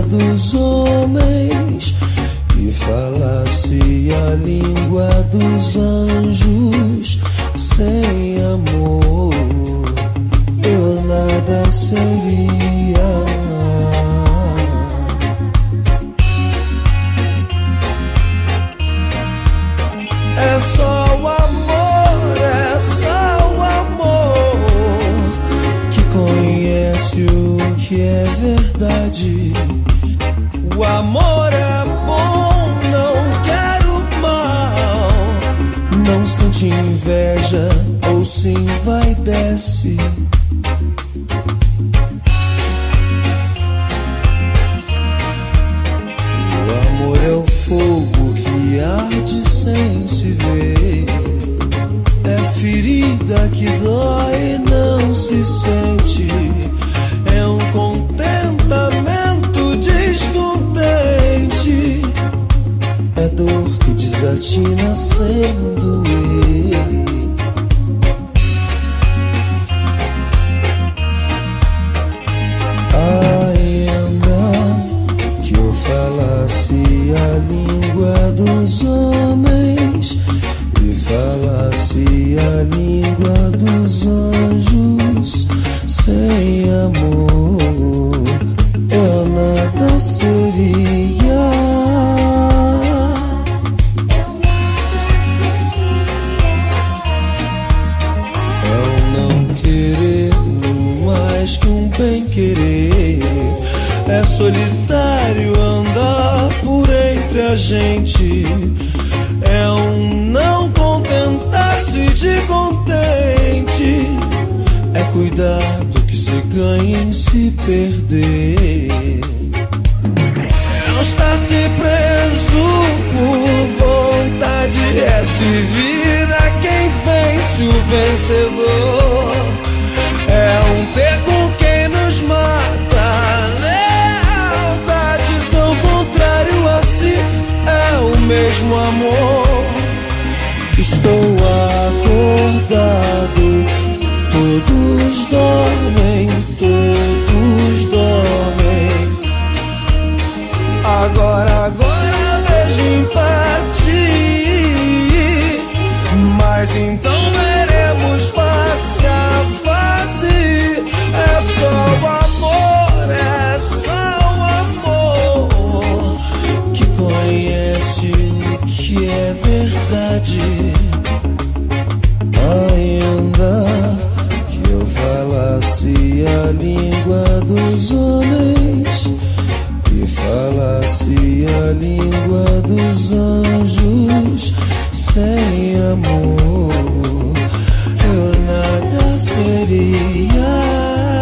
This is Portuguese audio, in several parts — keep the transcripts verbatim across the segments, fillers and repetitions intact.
dos homens e falasse a língua dos anjos, sem amor eu nada seria. É só o amor, é só o amor que conhece o que é verdade. O amor é bom, não quero mal, não sente inveja ou se envaidece. O amor é o fogo que arde sem se ver, é ferida que dói e não se sente, é um contentamento descontente, é dor que desatina sem doer. Ainda que eu falasse a língua dos homens e falasse a língua dos anjos, sem amor eu nada seria. É o não querer mais que um bem querer, é solitário andar por entre a gente, é um não contentar-se de contente, é cuidar do que se ganha em se perder, é não estar se preso por vontade, é se vir a quem vence o vencedor, é um ter com quem nos mata, lealdade tão contrário a si, é o mesmo amor. Estou acordado, todos dormem, todos dormem. Agora, agora vejo pra ti, mas então veremos face a face. É só o amor, é só o amor que conhece o que é verdade. Ainda que eu falasse a língua dos homens e falasse a língua dos anjos, sem amor eu nada seria.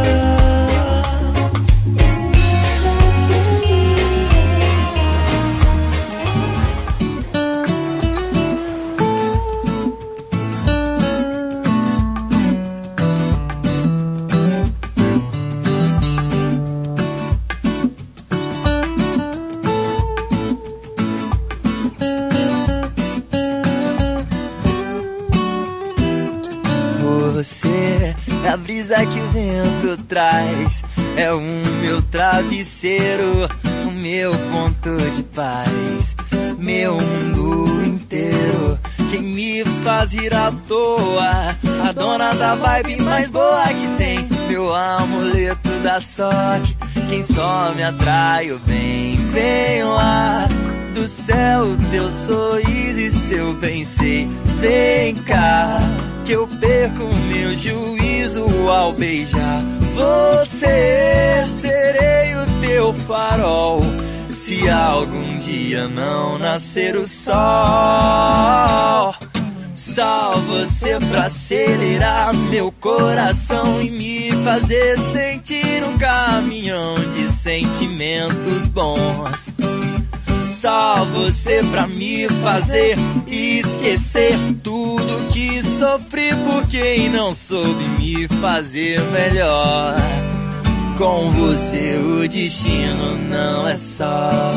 Você é a brisa que o vento traz, é o meu travesseiro, o meu ponto de paz, meu mundo inteiro, quem me faz rir à toa, a dona da vibe mais boa que tem, meu amuleto da sorte, quem só me atrai o bem. Vem lá do céu teu sorriso e seu bem sei, vem cá que eu perco meu juízo ao beijar você. Serei o teu farol se algum dia não nascer o sol. Só você pra acelerar meu coração e me fazer sentir um caminhão de sentimentos bons. Só você pra me fazer esquecer tudo que sofri por quem não soube me fazer melhor. Com você o destino não é só.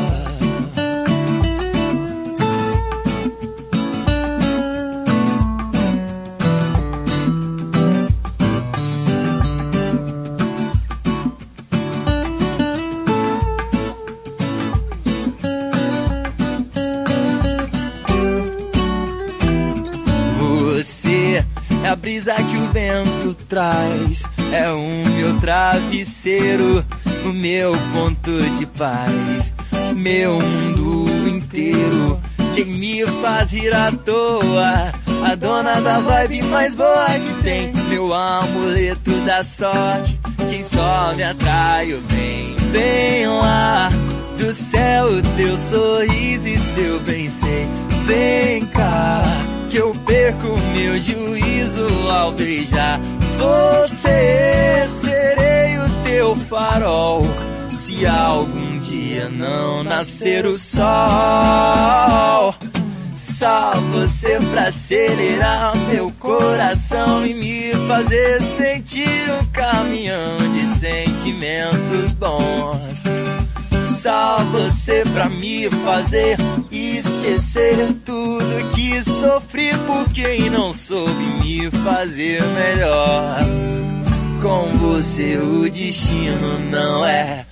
a brisa que o vento traz, é o meu travesseiro, o meu ponto de paz, meu mundo inteiro. Quem me faz rir à toa, a dona da vibe mais boa que tem, meu amuleto da sorte, quem só me atrai o bem. Vem lá do céu o teu sorriso e seu bem sei. Vem cá que eu perco meu juízo ao beijar você. Serei o teu farol se algum dia não nascer o sol. Só você pra acelerar meu coração e me fazer sentir um caminhão de sentimentos bons. Só você pra me fazer esquecer tudo que sofri por quem não soube me fazer melhor. Com você o destino não é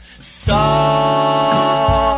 só.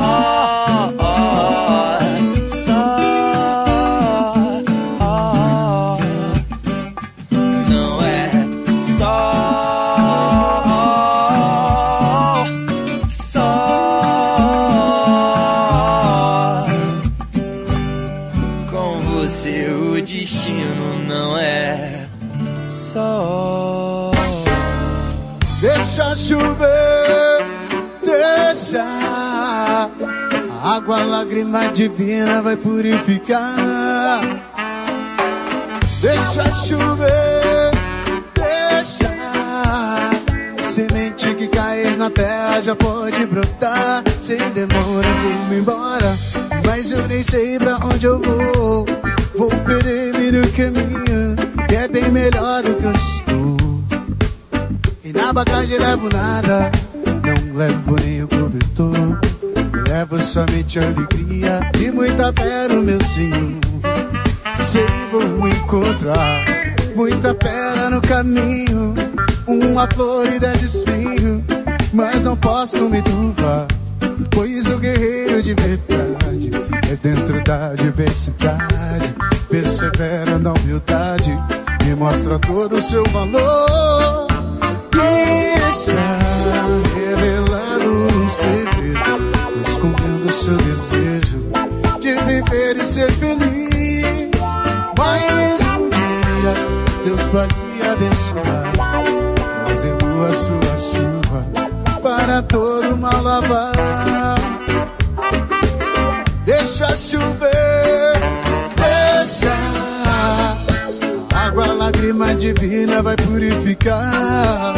Deixa chover, deixa a água, lágrima divina vai purificar. Deixa chover, deixa semente que cair na terra já pode brotar. Sem demora vou-me embora, mas eu nem sei pra onde eu vou. Vou perder o caminho que é bem melhor do que eu estou. E na bagagem levo nada, não levo nem o cobertor. Levo somente alegria e muita fé no meu Senhor. Sei vou encontrar muita pedra no caminho, uma flor e dez espinhos, mas não posso me turvar, pois o guerreiro de verdade é dentro da diversidade. Persevera na humildade e mostra todo o seu valor. E está revelando um segredo, escondendo o seu desejo de viver e ser feliz. Mas um dia Deus vai lhe abençoar, trazendo a sua chuva para todo mal lavar. Deixa chover, deixa a água, lágrima divina vai purificar.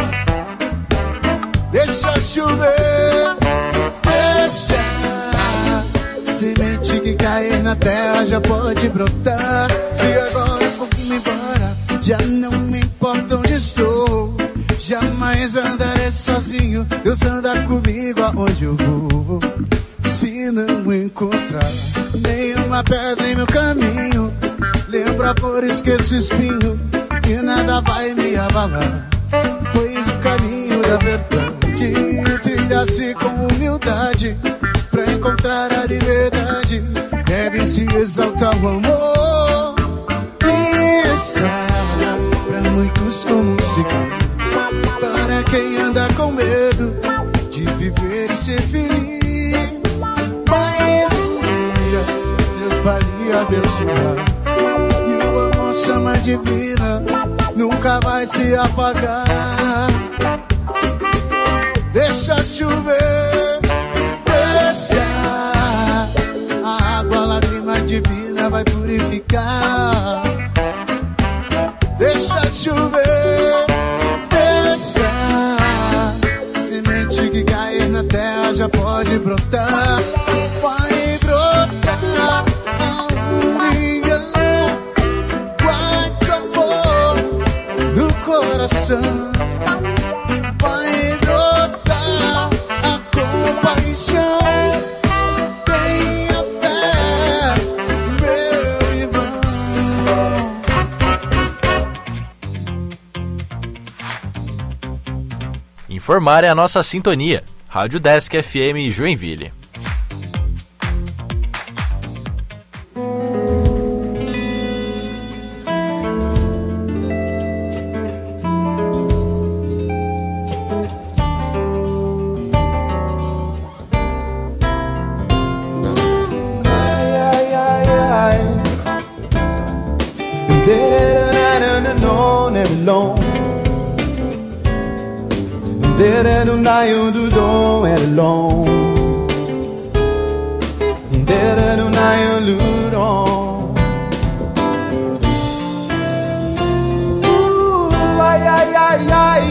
Deixa chover, deixa semente que cair na terra já pode brotar. Se agora vou-me embora, já não me importa onde estou. Jamais andarei sozinho, Deus anda comigo aonde eu vou. Se não encontrar nenhuma pedra em meu caminho, lembra por esqueço espinho, que nada vai me abalar. Pois o caminho da verdade trilha-se com humildade, pra encontrar a liberdade deve-se exaltar o amor. E está pra muitos como um segredo, para quem anda com medo de viver e ser feliz. Mas um dia Deus vai lhe abençoar, e o amor chama divina nunca vai se apagar. Deixa chover, deixa a água, a lágrima divina vai purificar. Deixa chover, deixa semente que cair na terra já pode brotar. Vai brotar um leão, guarde o amor no coração. Vai brotar a compaixão, tenha fé, meu irmão. Informar é a nossa sintonia. Rádio Desk F M Joinville. alone. Dere do naio do dom é alone. Dere do naio do dom. Ai ai ai ai.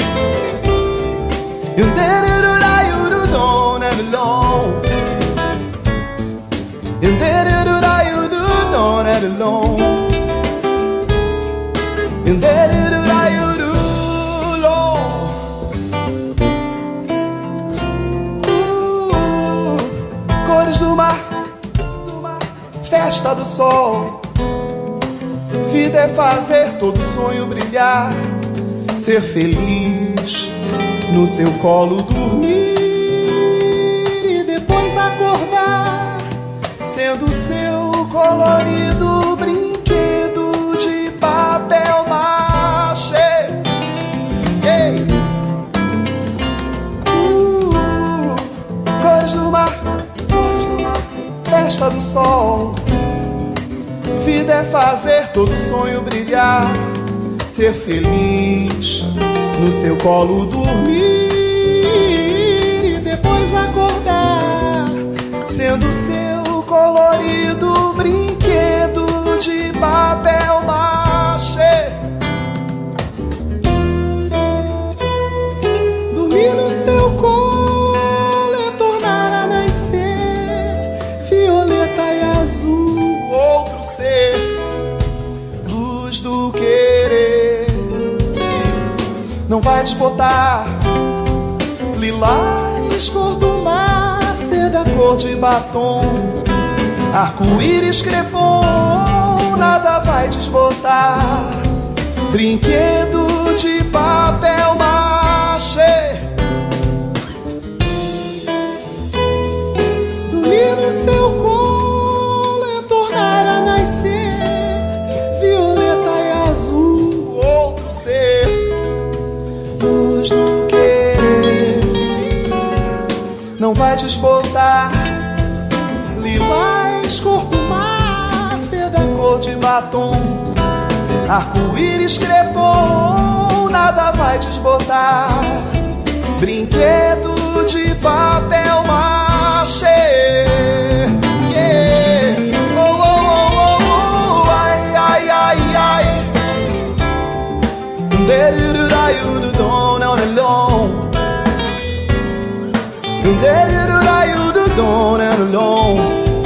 Dere do naio do dom é alone. Dere do naio do dom é alone. Dere do naio do do mar, festa do sol. Vida é fazer todo sonho brilhar, ser feliz, no seu colo dormir e depois acordar, sendo seu colorido brinquedo de papel machê. Hey. Uh, cores do mar, festa do sol. Vida é fazer todo sonho brilhar, ser feliz, no seu colo dormir e depois acordar, sendo seu colorido brinquedo de papel machê. Dormir no seu colo é tornar a nascer violeta e azul, outro ser, luz do querer. Não vai desbotar lilás, cor do mar, seda, cor de batom, arco-íris, crepom, nada vai desbotar, brinquedo de papel machê. Dormir no seu colo é tornar a nascer violeta e azul, outro ser, luz do querer. Não vai desbotar lilás, cor do mar, seda, cor de batom, arco-íris, crepom, nada vai desbotar, brinquedo de papel machê. Yeah. Oh, oh, oh, oh, oh. Ai, ai, ai, ai. Don't alone. Don't alone.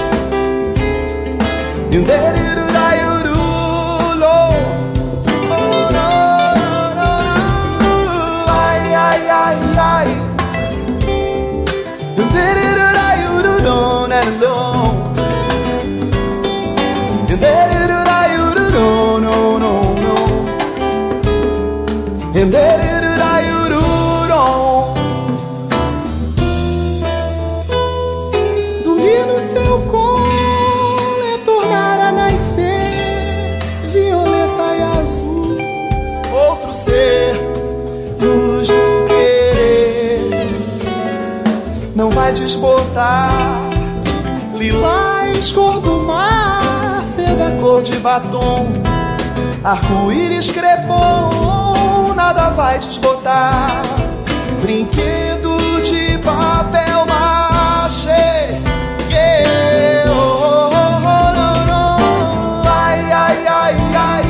Dormir no seu colo é tornar a nascer violeta e azul, outro ser, luz do querer. Não vai desbotar lilás, cor do mar, seda, cor de batom, arco-íris, crepom, nada vai desbotar, brinquedo de papel machê. Yeah. Oh, oh, oh, no, no. Ai, ai, ai, ai.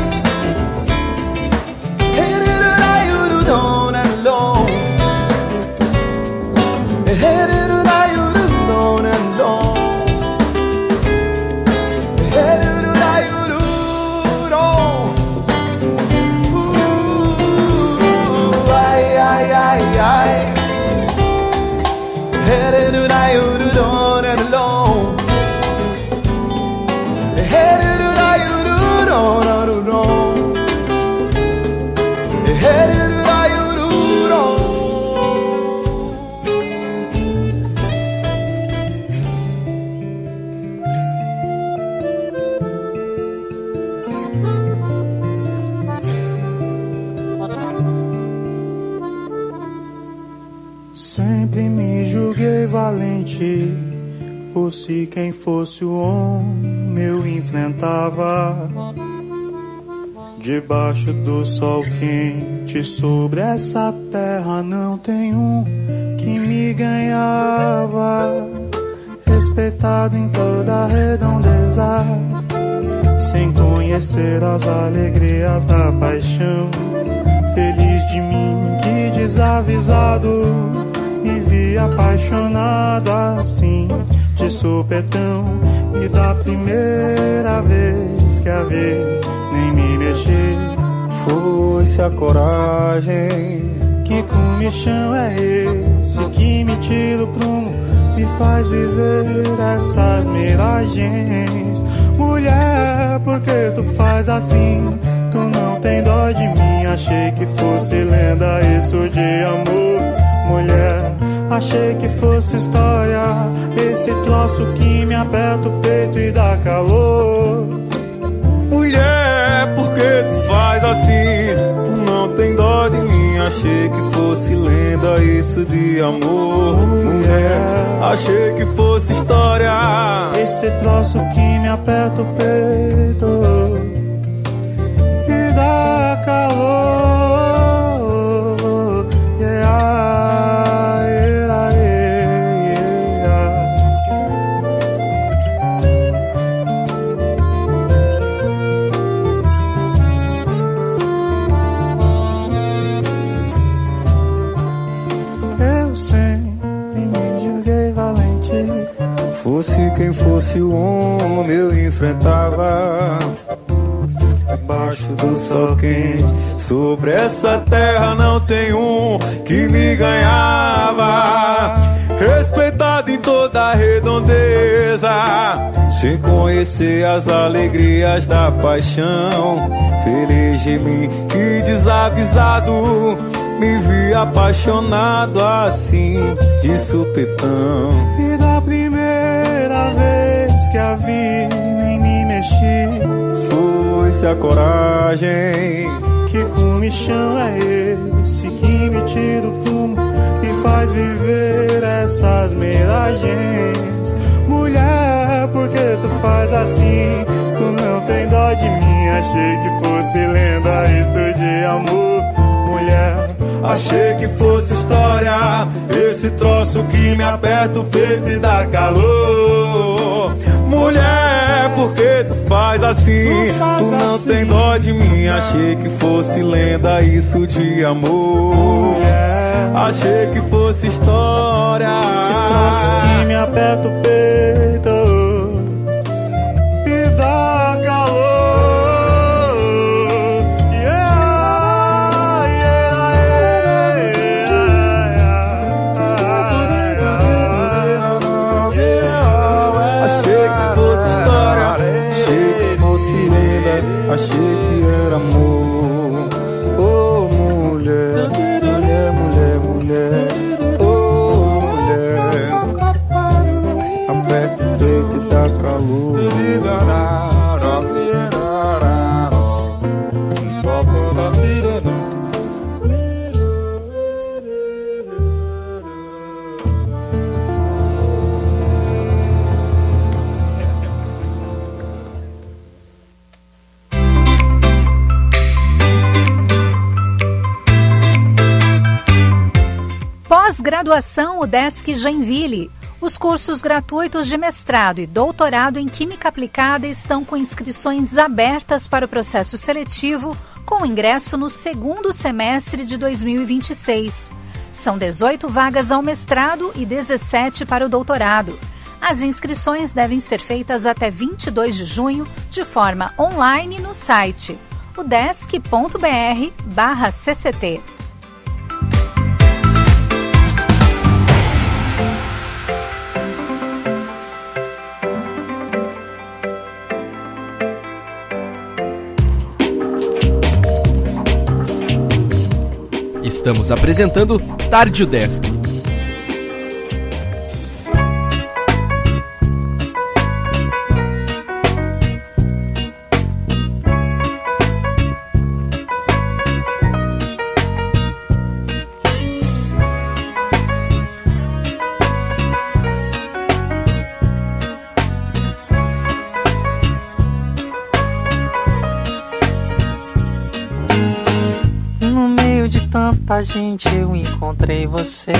Sempre me julguei valente, fosse quem fosse o homem eu enfrentava. Debaixo do sol quente, sobre essa terra não tem um que me ganhava. Respeitado em toda a redondeza, sem conhecer as alegrias da paixão. Feliz de mim que desavisado me vi apaixonado assim, de supetão. E da primeira vez que a vi, nem me mexi. Foi-se a coragem. Que comichão é esse que me tira o prumo, me faz viver essas miragens? Mulher, por que tu faz assim? Tu não tem dó de mim. Achei que fosse lenda isso de amor. Mulher, achei que fosse história, esse troço que me aperta o peito e dá calor. Mulher, por que tu faz assim? Tu não tem dó de mim. Achei que fosse lenda isso de amor. Mulher, achei que fosse história, esse troço que me aperta o peito e dá calor. Fosse quem fosse o homem eu enfrentava. Debaixo do sol quente, sobre essa terra não tem um que me ganhava. Respeitado em toda a redondeza, sem conhecer as alegrias da paixão. Feliz de mim que desavisado me vi apaixonado assim, de supetão. E da primeira vez que a vi, nem me mexi. Foi-se a coragem. Que comichão é esse que me tira o prumo, me faz viver essas miragens? Mulher, por que tu faz assim? Tu não tem dó de mim. Achei que fosse lenda isso de amor. Mulher, achei que fosse história, esse troço que me aperta o peito e dá calor. Mulher, por que tu faz assim? Tu, faz tu não assim. Tem dó de mim. Achei que fosse lenda isso de amor. Mulher, achei que fosse história, esse troço que me aperta o peito e dá calor. Achei que era amor. Oh, mulher, mulher, mulher, mulher. Oh, mulher, aperta o peito e dá calor. Pós-graduação UDESC Joinville. Os cursos gratuitos de mestrado e doutorado em Química Aplicada estão com inscrições abertas para o processo seletivo, com ingresso no segundo semestre de dois mil e vinte e seis. São dezoito vagas ao mestrado e dezessete para o doutorado. As inscrições devem ser feitas até vinte e dois de junho, de forma online no site udesc ponto br barra cct. Estamos apresentando Tarde UDESC. tanta gente eu encontrei você.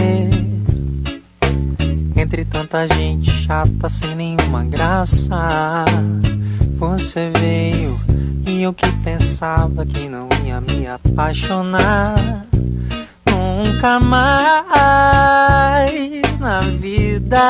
Entre tanta gente chata sem nenhuma graça, você veio e eu que pensava que não ia me apaixonar nunca mais na vida.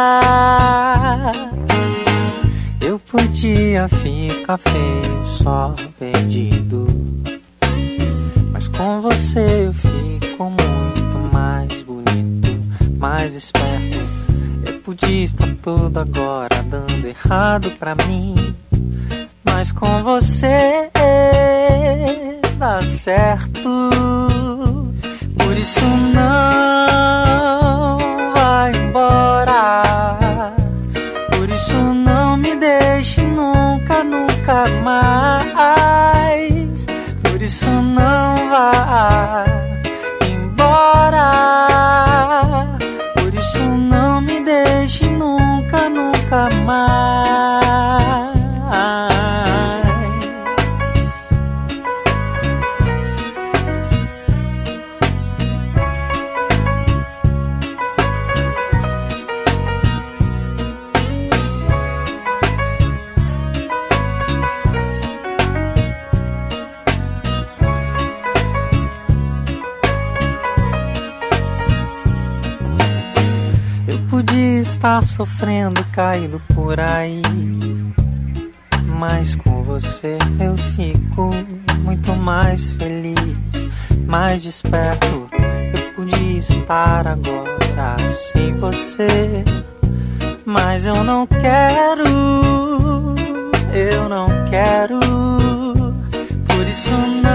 Eu podia ficar feio, só perdido, mas com você eu fico muito mais bonito, mais esperto. Eu podia estar tudo agora dando errado pra mim, mas com você dá certo. Por isso não vai embora, por isso não me deixe nunca, nunca mais. Por isso não vai embora, por isso não me deixe nunca, nunca mais. Podia estar sofrendo, caído por aí, mas com você eu fico muito mais feliz, mais desperto. Eu podia estar agora sem você, mas eu não quero, eu não quero. Por isso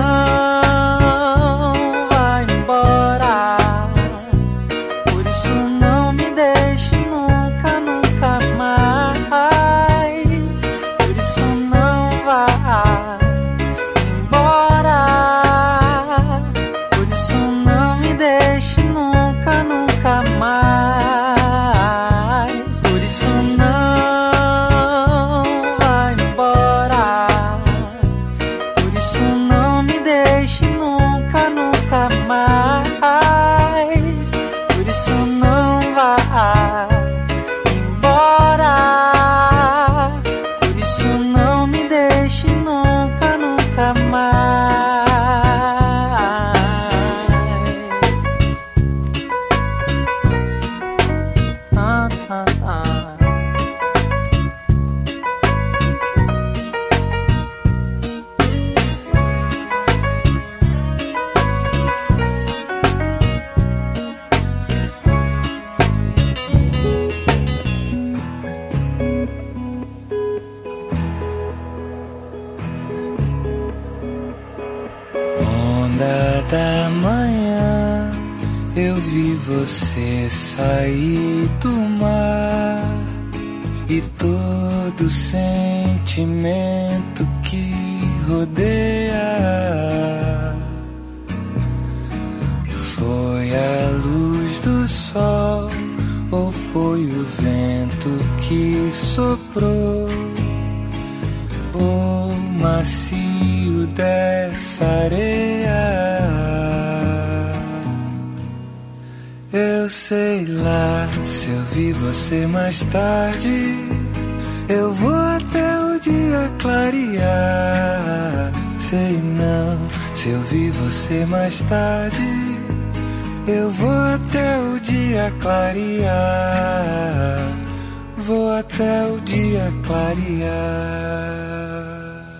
não vai embora, por isso não me deixe nunca, nunca mais. Por isso não vai embora, por isso não me deixe nunca, nunca mais. Por isso não vai embora, por isso não me deixe nunca, nunca mais. Por isso não vai embora, por isso não me deixe nunca, nunca mais. Ah, ah, ah. Onda da manhã, eu vi você sair do mar, e todo sentimento que rodeia foi a luz do sol, ou foi o vento que soprou, o macio dessa areia. Eu sei lá, se eu vi você mais tarde, eu vou até o dia clarear. Sei não, se eu vi você mais tarde, eu vou até o dia clarear. Vou até o dia clarear.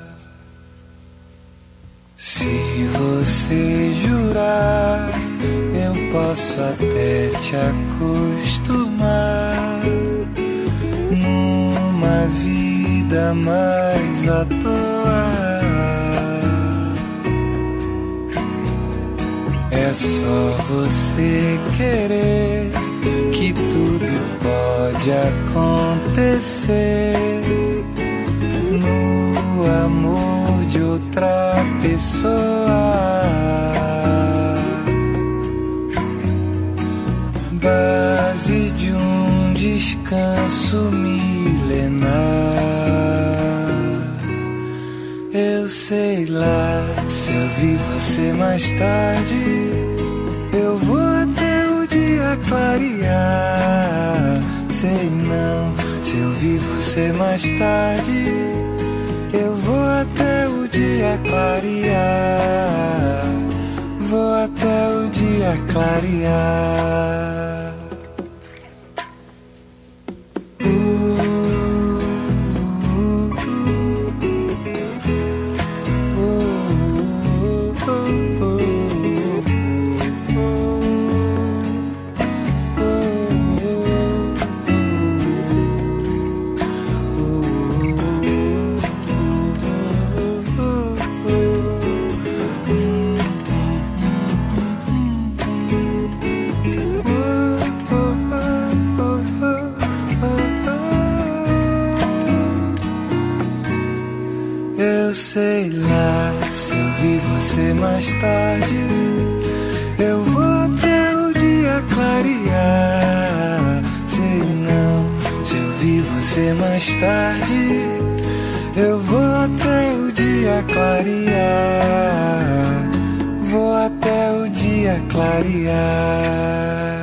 Se você jurar, eu posso até te acostumar numa vida mais à toa. É só você querer que tudo pode acontecer no amor de outra pessoa. Base de um descanso milenar. Eu sei lá, se eu vi você mais tarde, clarear. Sei não, se eu vi você mais tarde, eu vou até o dia clarear. Vou até o dia clarear. Sei lá, se eu vi você mais tarde, eu vou até o dia clarear. Sei não, se eu vi você mais tarde, eu vou até o dia clarear. Vou até o dia clarear.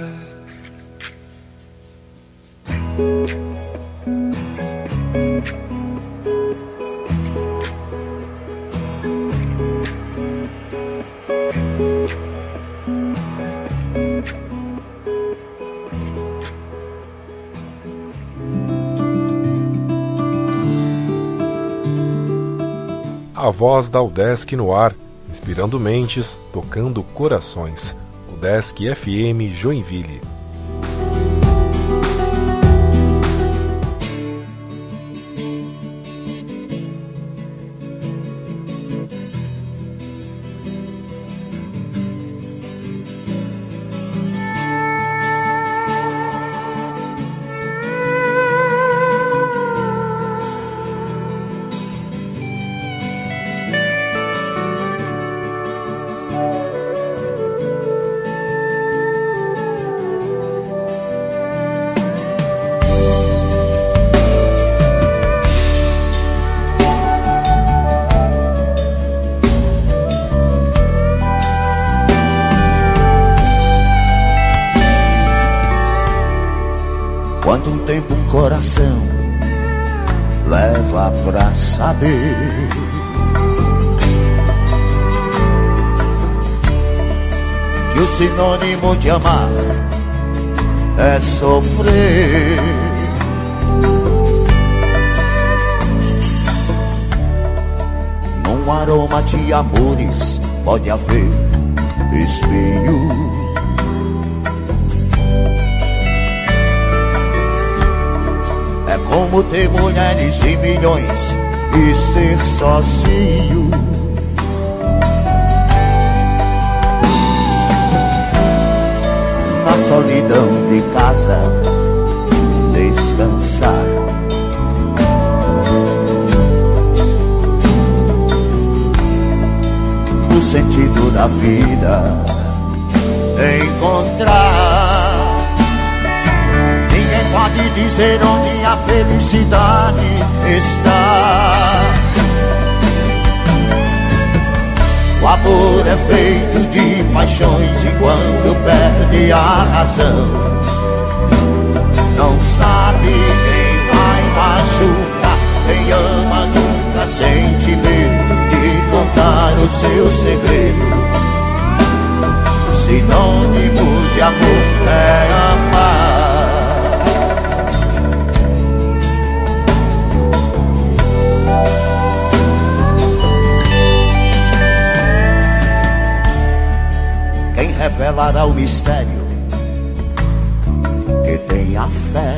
A voz da UDESC no ar, inspirando mentes, tocando corações. UDESC F M Joinville. Quanto um tempo um coração leva pra saber que o sinônimo de amar é sofrer. Num aroma de amores pode haver espinho. É como ter mulheres e milhões e ser sozinho. Na solidão de casa descansar. O sentido da vida encontrar. Ninguém pode dizer onde a felicidade está. O amor é feito de paixões e quando perde a razão, não sabe quem vai machucar. Quem ama nunca sente medo de contar o seu segredo. Sinônimo de amor é amar. Quem revelará o mistério que tem a fé?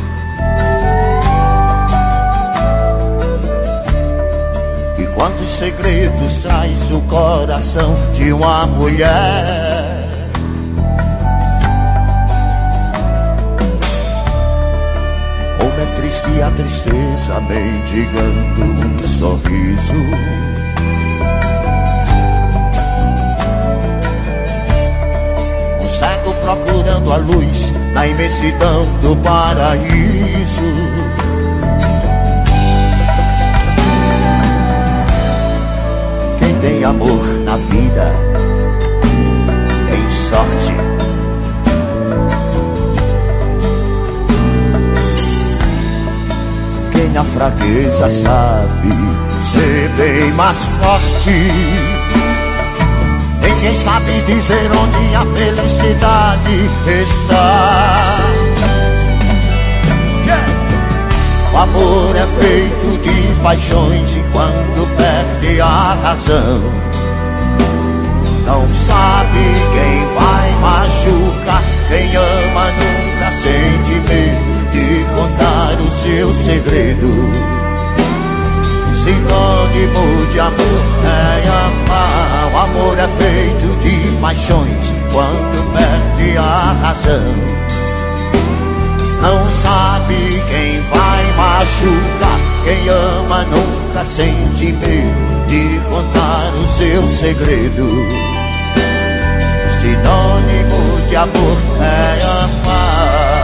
E quantos segredos traz o coração de uma mulher? Como é triste a tristeza mendigando um sorriso. Cego procurando a luz na imensidão do paraíso. Quem tem amor na vida tem sorte. minha fraqueza sabe ser bem mais forte. Ninguém sabe dizer onde a felicidade está. Yeah. O amor é feito de paixões e quando perde a razão, não sabe quem vai machucar. Quem ama nunca sente medo de contar o seu segredo. Sinônimo de amor é amar. O amor é feito de paixões quando perde a razão, não sabe quem vai machucar. Quem ama nunca sente medo de contar o seu segredo. Sinônimo de amor é amar.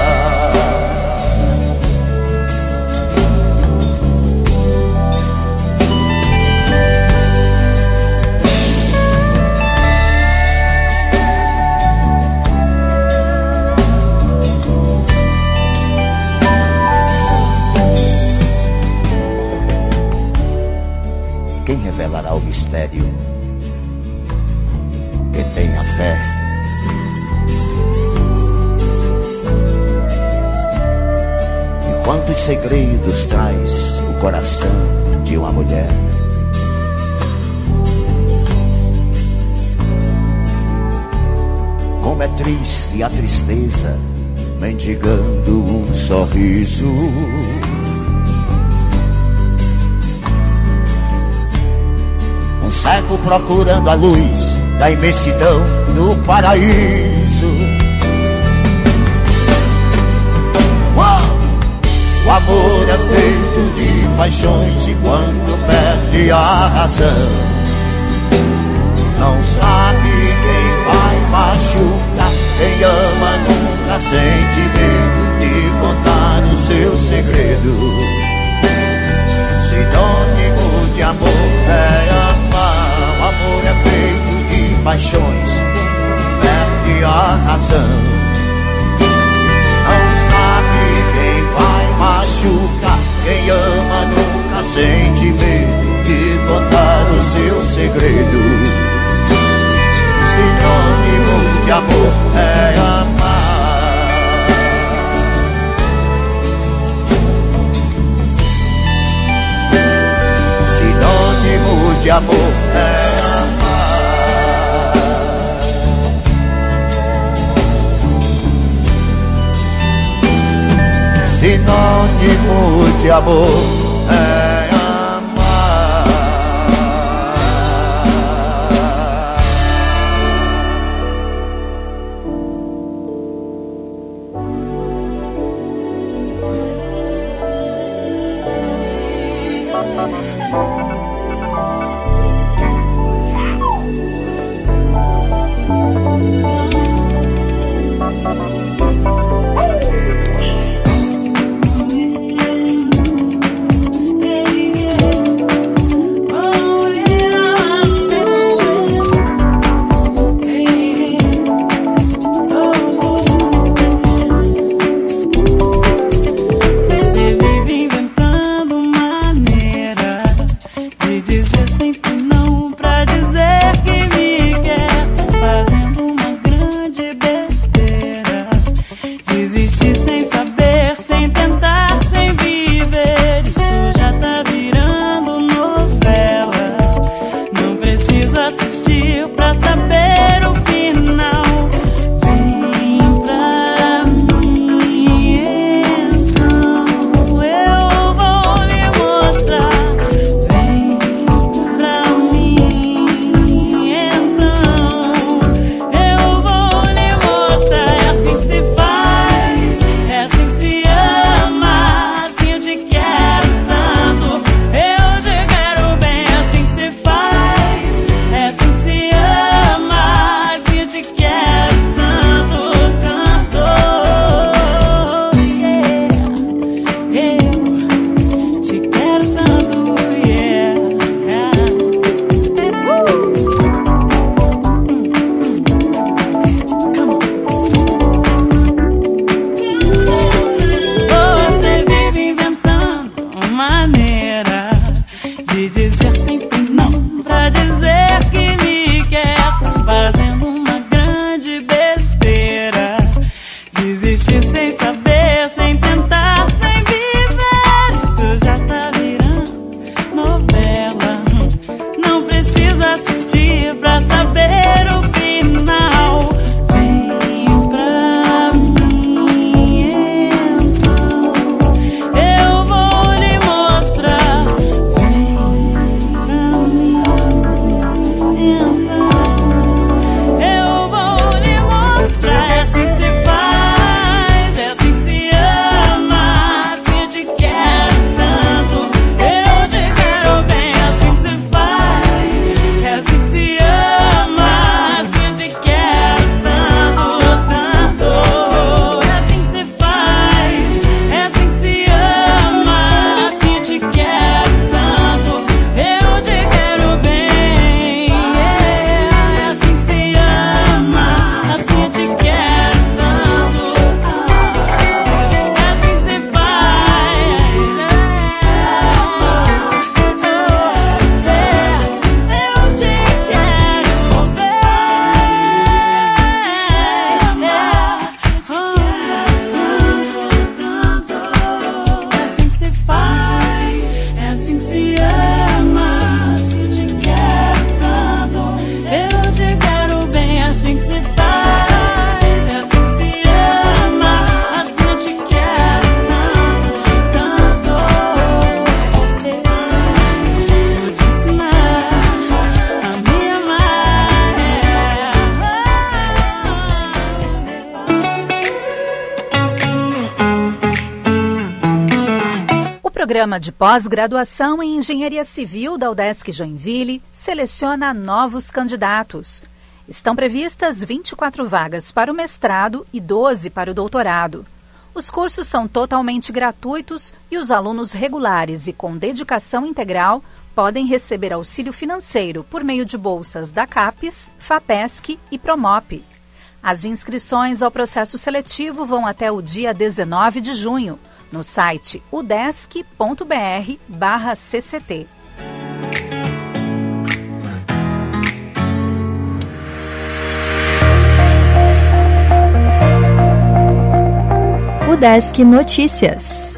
Quem revelará o mistério? Quem tem a fé. E quantos segredos traz o coração de uma mulher? Como é triste a tristeza, mendigando um sorriso. Um cego procurando a luz da imensidão no paraíso. Uou! O amor é feito de paixões e quando perde a razão, não sabe quem vai machucar. Quem ama nunca sente medo de contar o seu segredo. Sinônimo de amor é amar. O amor é feito de paixões, perde a razão, não sabe quem vai machucar. Quem ama nunca sente medo de contar o seu segredo. Sinônimo de amor é amar. Sinônimo de amor é amar. Sinônimo de amor é amar. programa de pós-graduação em Engenharia Civil da UDESC Joinville seleciona novos candidatos. Estão previstas vinte e quatro vagas para o mestrado e doze para o doutorado. Os cursos são totalmente gratuitos e os alunos regulares e com dedicação integral podem receber auxílio financeiro por meio de bolsas da CAPES, FAPESC e Promop. As inscrições ao processo seletivo vão até o dia dezenove de junho, no site udesc ponto br barra C C T. UDESC Notícias.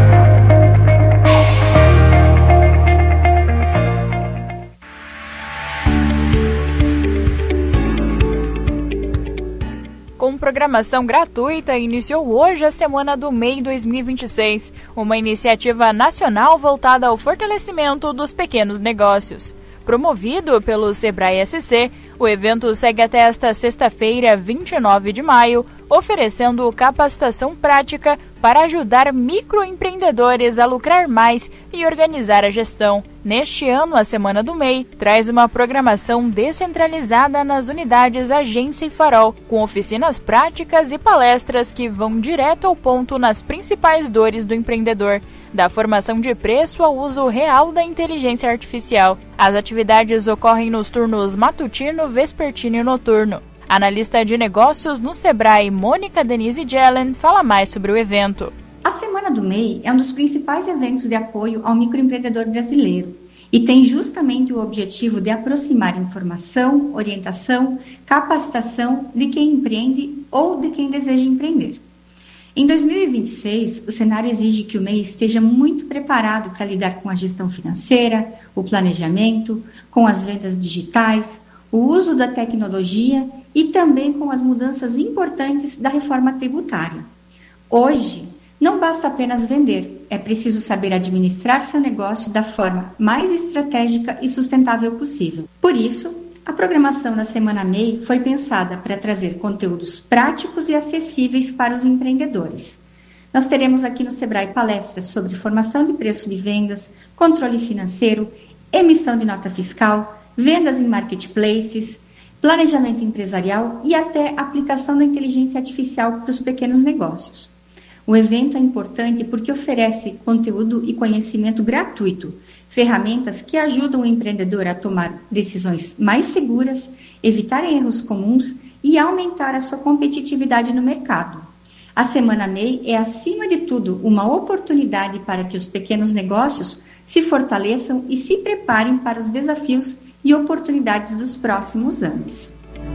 Com programação gratuita, iniciou hoje a Semana do M E I dois mil e vinte e seis, uma iniciativa nacional voltada ao fortalecimento dos pequenos negócios. Promovido pelo Sebrae S C, o evento segue até esta sexta-feira, vinte e nove de maio, oferecendo capacitação prática para ajudar microempreendedores a lucrar mais e organizar a gestão. Neste ano, a Semana do M E I traz uma programação descentralizada nas unidades Agência e Farol, com oficinas práticas e palestras que vão direto ao ponto nas principais dores do empreendedor, da formação de preço ao uso real da inteligência artificial. As atividades ocorrem nos turnos matutino, vespertino e noturno. Analista de negócios no Sebrae, Mônica Denise Jelen, fala mais sobre o evento. A Semana do M E I é um dos principais eventos de apoio ao microempreendedor brasileiro e tem justamente o objetivo de aproximar informação, orientação, capacitação de quem empreende ou de quem deseja empreender. Em dois mil e vinte e seis, o cenário exige que o M E I esteja muito preparado para lidar com a gestão financeira, o planejamento, com as vendas digitais, o uso da tecnologia e também com as mudanças importantes da reforma tributária. Hoje, não basta apenas vender, é preciso saber administrar seu negócio da forma mais estratégica e sustentável possível. Por isso, a programação da Semana M E I foi pensada para trazer conteúdos práticos e acessíveis para os empreendedores. Nós teremos aqui no Sebrae palestras sobre formação de preço de vendas, controle financeiro, emissão de nota fiscal, vendas em marketplaces, planejamento empresarial e até aplicação da inteligência artificial para os pequenos negócios. O evento é importante porque oferece conteúdo e conhecimento gratuito, ferramentas que ajudam o empreendedor a tomar decisões mais seguras, evitar erros comuns e aumentar a sua competitividade no mercado. A Semana M E I é, acima de tudo, uma oportunidade para que os pequenos negócios se fortaleçam e se preparem para os desafios e oportunidades dos próximos anos.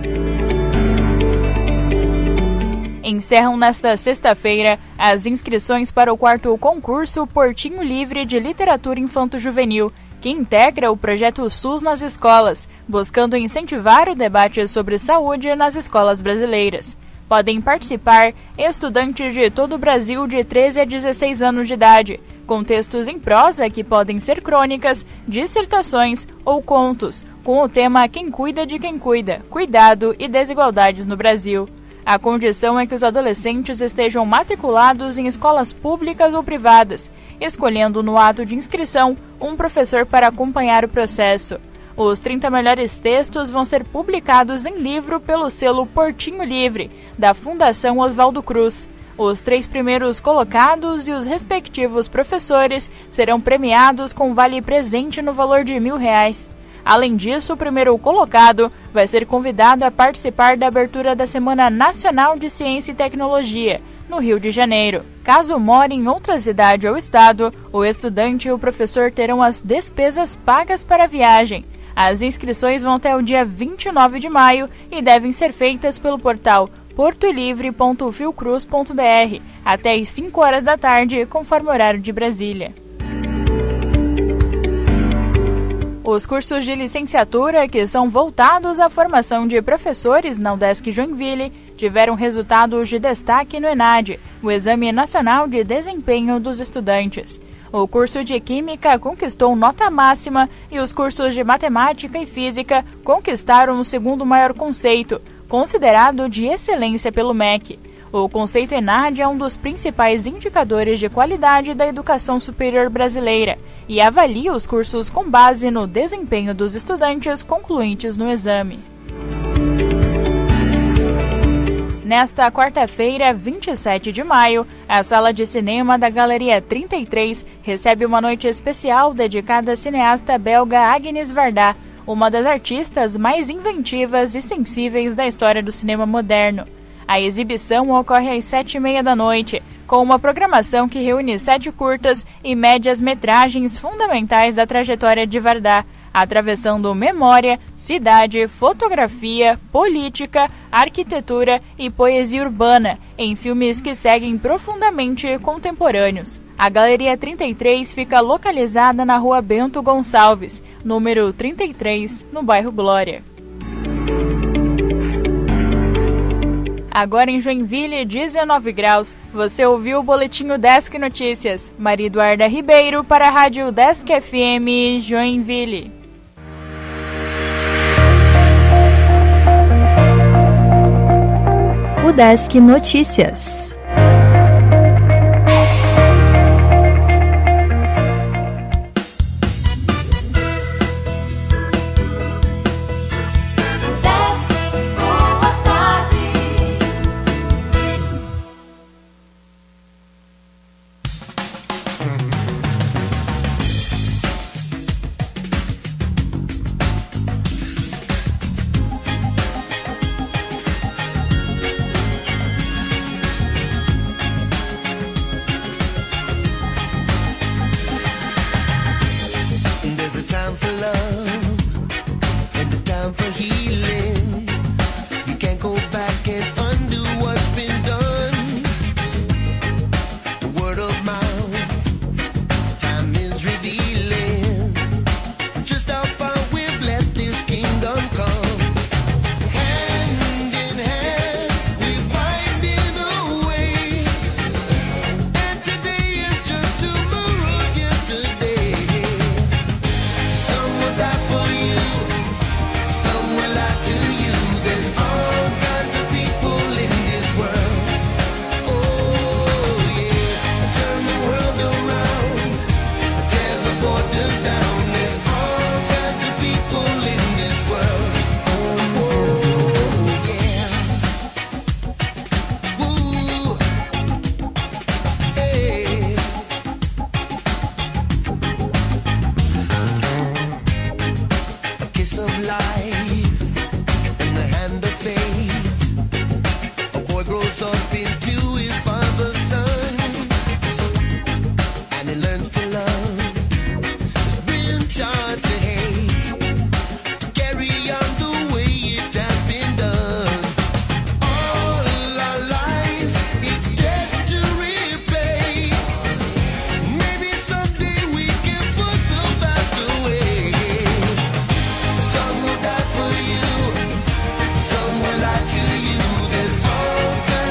Encerram nesta sexta-feira as inscrições para o quarto concurso Portinho Livre de Literatura Infanto-Juvenil, que integra o projeto SUS nas escolas, buscando incentivar o debate sobre saúde nas escolas brasileiras. Podem participar estudantes de todo o Brasil de treze a dezesseis anos de idade, com textos em prosa que podem ser crônicas, dissertações ou contos, com o tema Quem Cuida de Quem Cuida, Cuidado e Desigualdades no Brasil. A condição é que os adolescentes estejam matriculados em escolas públicas ou privadas, escolhendo no ato de inscrição um professor para acompanhar o processo. Os trinta melhores textos vão ser publicados em livro pelo selo Portinho Livre, da Fundação Oswaldo Cruz. Os três primeiros colocados e os respectivos professores serão premiados com vale presente no valor de mil reais. Além disso, o primeiro colocado vai ser convidado a participar da abertura da Semana Nacional de Ciência e Tecnologia, no Rio de Janeiro. Caso more em outra cidade ou estado, o estudante e o professor terão as despesas pagas para a viagem. As inscrições vão até o dia vinte e nove de maio e devem ser feitas pelo portal portolivre ponto fiocruz ponto br até às cinco horas da tarde, conforme o horário de Brasília. Os cursos de licenciatura, que são voltados à formação de professores na UDESC Joinville, tiveram resultados de destaque no ENADE, o Exame Nacional de Desempenho dos Estudantes. O curso de Química conquistou nota máxima e os cursos de Matemática e Física conquistaram o segundo maior conceito, considerado de excelência pelo M E C. O conceito ENAD é um dos principais indicadores de qualidade da educação superior brasileira e avalia os cursos com base no desempenho dos estudantes concluintes no exame. Nesta quarta-feira, vinte e sete de maio, a sala de cinema da Galeria trinta e três recebe uma noite especial dedicada à cineasta belga Agnes Varda, uma das artistas mais inventivas e sensíveis da história do cinema moderno. A exibição ocorre às sete e meia da noite, com uma programação que reúne sete curtas e médias metragens fundamentais da trajetória de Varda, atravessando memória, cidade, fotografia, política, arquitetura e poesia urbana, em filmes que seguem profundamente contemporâneos. A Galeria trinta e três fica localizada na Rua Bento Gonçalves, número trinta e três, no bairro Glória. Agora em Joinville, dezenove graus. Você ouviu o Boletim Udesc Notícias. Maria Eduarda Ribeiro para a Rádio Udesc F M Joinville. Udesc Notícias.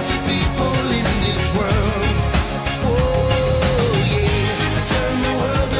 World. Oh, yeah. Turn the world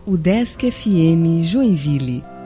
Udesc F M Joinville.